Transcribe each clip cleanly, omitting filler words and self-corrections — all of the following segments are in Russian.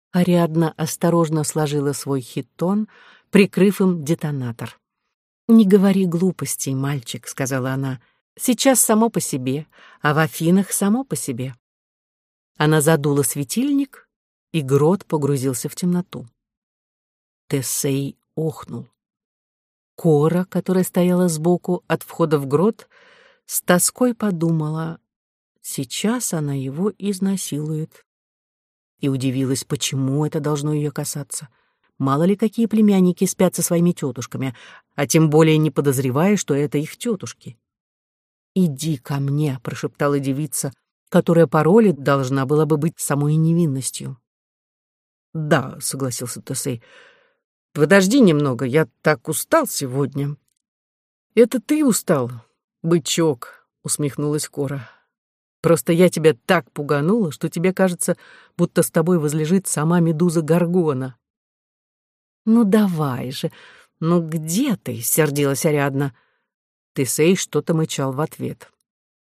Ариадна осторожно сложила свой хитон, прикрыв им детонатор. «Не говори глупостей, мальчик», — сказала она. «Сейчас само по себе, а в Афинах само по себе». Она задула светильник, и грот погрузился в темноту. Тесей охнул. Кора, которая стояла сбоку от входа в грот, с тоской подумала: сейчас она его изнасилует. И удивилась, почему это должно ее касаться. Мало ли какие племянники спят со своими тетушками, а тем более не подозревая, что это их тетушки. «Иди ко мне», — прошептала девица, которая по роли должна была бы быть самой невинностью. «Да», — согласился Тесей. «Подожди немного, я так устал сегодня». «Это ты устал, бычок», — усмехнулась Кора. «Просто я тебя так пуганула, что тебе кажется, будто с тобой возлежит сама медуза Горгона». «Ну давай же, ну где ты?» — сердилась Ариадна. Тесей что-то мычал в ответ.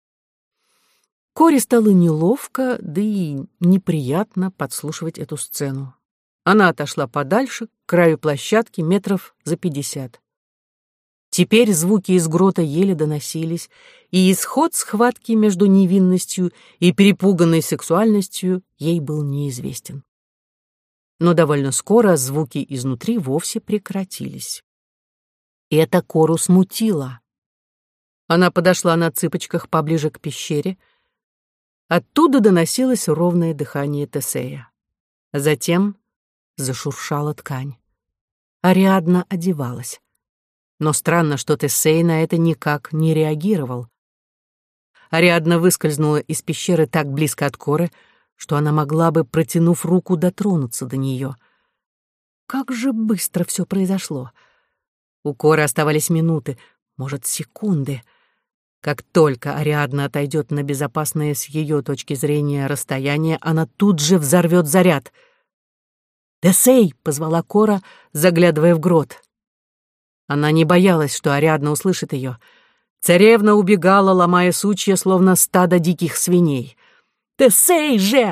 Коре стало неловко, да и неприятно подслушивать эту сцену. Она отошла подальше, к краю площадки, метров за 50. Теперь звуки из грота еле доносились, и исход схватки между невинностью и перепуганной сексуальностью ей был неизвестен. Но довольно скоро звуки изнутри вовсе прекратились. И это Кору смутило. Она подошла на цыпочках поближе к пещере. Оттуда доносилось ровное дыхание Тесея. Затем зашуршала ткань. Ариадна одевалась. Но странно, что Тесей на это никак не реагировал. Ариадна выскользнула из пещеры так близко от Коры, что она могла бы, протянув руку, дотронуться до нее. Как же быстро все произошло. У Коры оставались минуты, может, секунды. Как только Ариадна отойдет на безопасное с ее точки зрения расстояние, она тут же взорвет заряд. «Тесей!» — позвала Кора, заглядывая в грот. Она не боялась, что Ариадна услышит ее. Царевна убегала, ломая сучья, словно стадо диких свиней. «Тесей же!»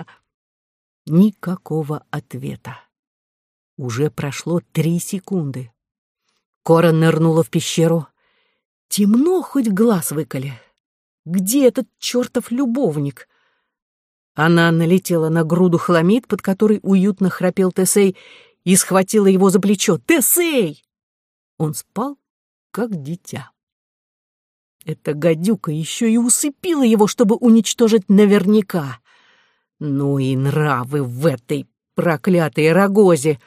Никакого ответа. Уже прошло 3 секунды. Кора нырнула в пещеру. Темно, хоть глаз выколи. Где этот чертов любовник? Она налетела на груду хламид, под которой уютно храпел Тесей, и схватила его за плечо. «Тесей!» Он спал, как дитя. Эта гадюка еще и усыпила его, чтобы уничтожить наверняка. Ну и нравы в этой проклятой рогозе.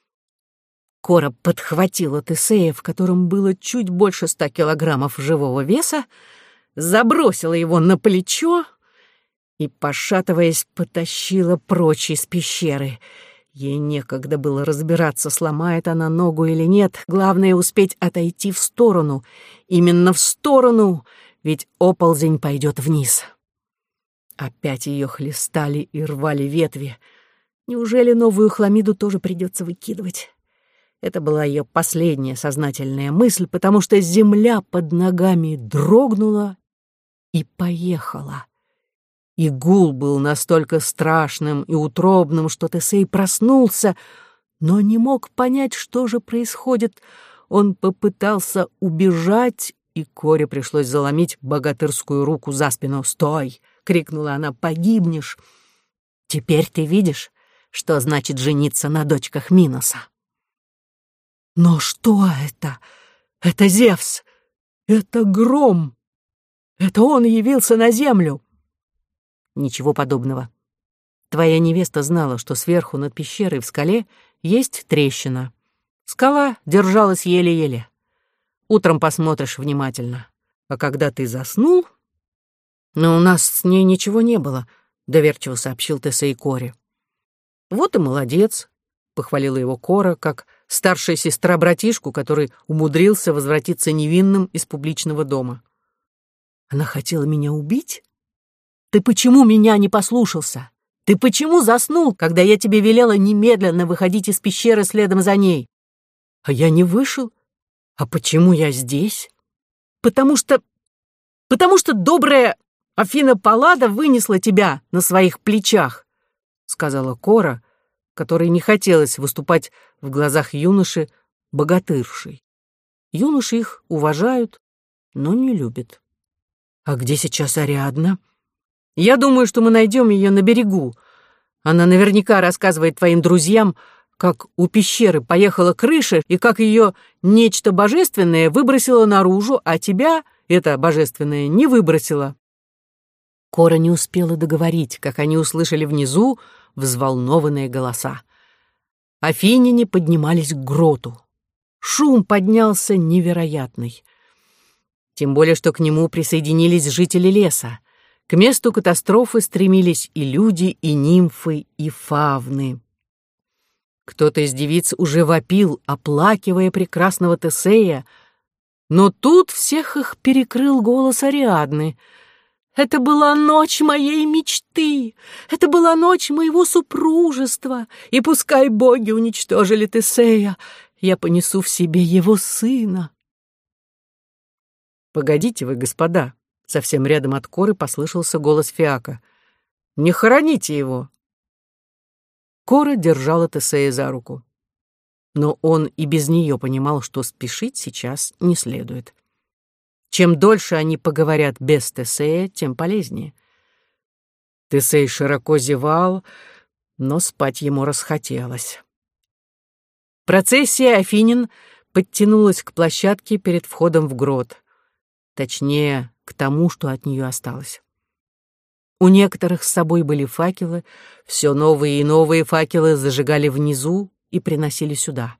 Кора подхватила Тесея, в котором было чуть больше 100 килограммов живого веса, забросила его на плечо и, пошатываясь, потащила прочь из пещеры. Ей некогда было разбираться, сломает она ногу или нет. Главное — успеть отойти в сторону. Именно в сторону, ведь оползень пойдет вниз. Опять ее хлестали и рвали ветви. Неужели новую хламиду тоже придется выкидывать? Это была ее последняя сознательная мысль, потому что земля под ногами дрогнула и поехала. И гул был настолько страшным и утробным, что Тесей проснулся, но не мог понять, что же происходит. Он попытался убежать, и Коре пришлось заломить богатырскую руку за спину. «Стой!» — крикнула она. «Погибнешь! Теперь ты видишь, что значит жениться на дочках Миноса». «Но что это? Это Зевс! Это гром! Это он явился на землю!» «Ничего подобного. Твоя невеста знала, что сверху над пещерой в скале есть трещина. Скала держалась еле-еле. Утром посмотришь внимательно. А когда ты заснул...» «Но у нас с ней ничего не было», — доверчиво сообщил Тесей Коре. «Вот и молодец», — похвалила его Кора, как старшая сестра братишку, который умудрился возвратиться невинным из публичного дома. «Она хотела меня убить? Ты почему меня не послушался? Ты почему заснул, когда я тебе велела немедленно выходить из пещеры следом за ней? А я не вышел. А почему я здесь? Потому что добрая Афина Паллада вынесла тебя на своих плечах», — сказала Кора, которой не хотелось выступать в глазах юноши богатыршей. Юноши их уважают, но не любят. «А где сейчас Ариадна?» «Я думаю, что мы найдем ее на берегу. Она наверняка рассказывает твоим друзьям, как у пещеры поехала крыша и как ее нечто божественное выбросило наружу, а тебя это божественное не выбросило». Кора не успела договорить, как они услышали внизу взволнованные голоса. Афиняне поднимались к гроту. Шум поднялся невероятный. Тем более, что к нему присоединились жители леса. К месту катастрофы стремились и люди, и нимфы, и фавны. Кто-то из девиц уже вопил, оплакивая прекрасного Тесея, но тут всех их перекрыл голос Ариадны. «Это была ночь моей мечты, это была ночь моего супружества, и пускай боги уничтожили Тесея, я понесу в себе его сына». «Погодите вы, господа!» Совсем рядом от Коры послышался голос Фиака. «Не хороните его!» Кора держала Тесея за руку. Но он и без нее понимал, что спешить сейчас не следует. Чем дольше они поговорят без Тесея, тем полезнее. Тесей широко зевал, но спать ему расхотелось. Процессия афинян подтянулась к площадке перед входом в грот. Точнее, к тому, что от нее осталось. У некоторых с собой были факелы, все новые и новые факелы зажигали внизу и приносили сюда.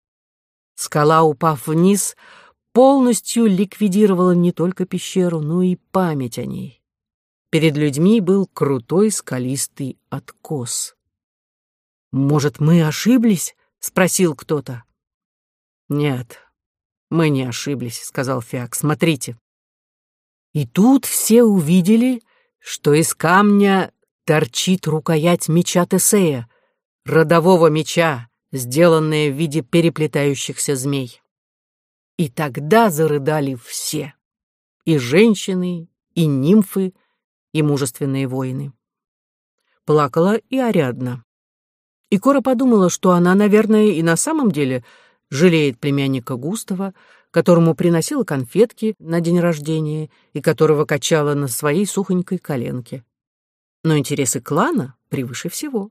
Скала, упав вниз, полностью ликвидировала не только пещеру, но и память о ней. Перед людьми был крутой скалистый откос. «Может, мы ошиблись?» — спросил кто-то. «Нет, мы не ошиблись», — сказал Фиак. «Смотрите». И тут все увидели, что из камня торчит рукоять меча Тесея, родового меча, сделанная в виде переплетающихся змей. И тогда зарыдали все, и женщины, и нимфы, и мужественные воины. Плакала и Ариадна. И Кора подумала, что она, наверное, и на самом деле жалеет племянника Густава, которому приносила конфетки на день рождения и которого качала на своей сухонькой коленке. Но интересы клана превыше всего.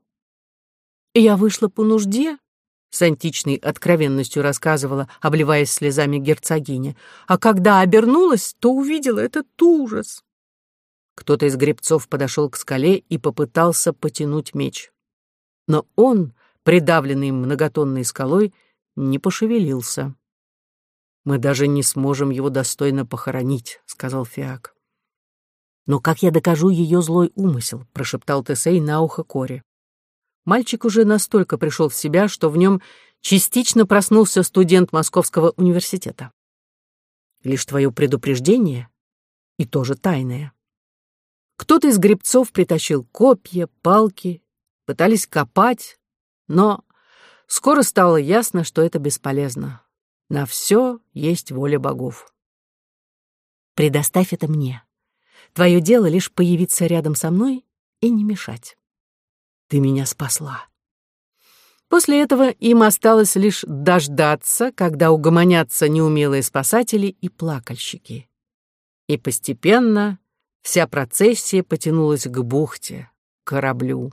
«Я вышла по нужде», — с античной откровенностью рассказывала, обливаясь слезами герцогиня, «а когда обернулась, то увидела этот ужас». Кто-то из гребцов подошел к скале и попытался потянуть меч. Но он, придавленный многотонной скалой, не пошевелился. «Мы даже не сможем его достойно похоронить», — сказал Фиак. «Но как я докажу ее злой умысел?» — прошептал Тесей на ухо Коре. Мальчик уже настолько пришел в себя, что в нем частично проснулся студент Московского университета. «Лишь твое предупреждение, и тоже тайное». Кто-то из гребцов притащил копья, палки, пытались копать, но скоро стало ясно, что это бесполезно. На все есть воля богов. «Предоставь это мне. Твое дело лишь появиться рядом со мной и не мешать. Ты меня спасла». После этого им осталось лишь дождаться, когда угомонятся неумелые спасатели и плакальщики. И постепенно вся процессия потянулась к бухте, к кораблю.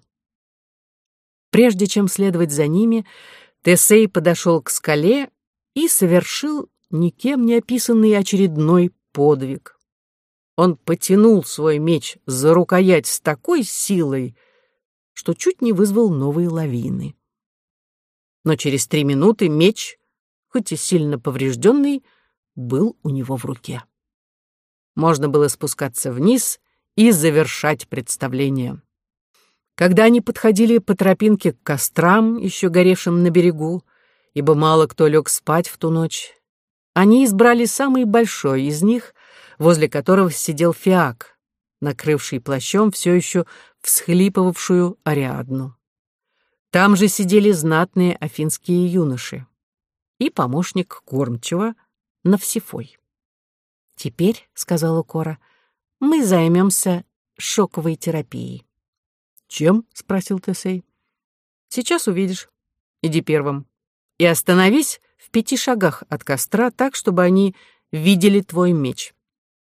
Прежде чем следовать за ними, Тесей подошел к скале и совершил никем не описанный очередной подвиг. Он потянул свой меч за рукоять с такой силой, что чуть не вызвал новые лавины. Но через 3 минуты меч, хоть и сильно поврежденный, был у него в руке. Можно было спускаться вниз и завершать представление. Когда они подходили по тропинке к кострам, еще горевшим на берегу, ибо мало кто лег спать в ту ночь, они избрали самый большой из них, возле которого сидел Фиак, накрывший плащом все еще всхлипывавшую Ариадну. Там же сидели знатные афинские юноши и помощник кормчего Навсифой. «Теперь, — сказала Кора, — мы займемся шоковой терапией». «Чем?» — спросил Тесей. Сейчас увидишь. Иди первым. И остановись в 5 шагах от костра так, чтобы они видели твой меч.